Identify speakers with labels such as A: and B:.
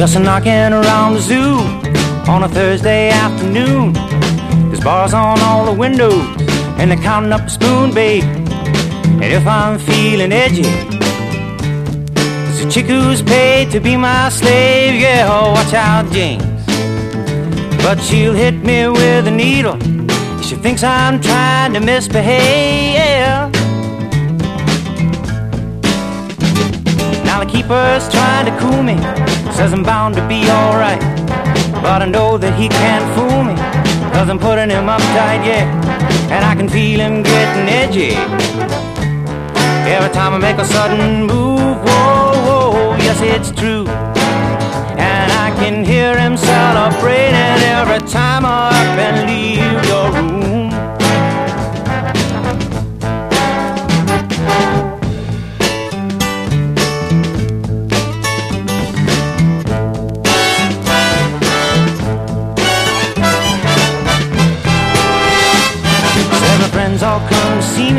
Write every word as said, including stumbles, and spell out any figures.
A: Just a knocking around the zoo on a Thursday afternoon. There's bars on all the windows and they're counting up the spoon, babe. And if I'm feeling edgy, there's a chick who's paid to be my slave. Yeah, oh, watch out, James, but she'll hit me with a needle. She thinks I'm trying to misbehave. Now the keeper's trying to cool me, says I'm bound to be alright, but I know that he can't fool me, cause I'm putting him uptight, yeah. And I can feel him getting edgy every time I make a sudden move. Whoa, whoa, yes it's true. And I can hear him celebrating every time I up and leave the room. Several friends all come to see me,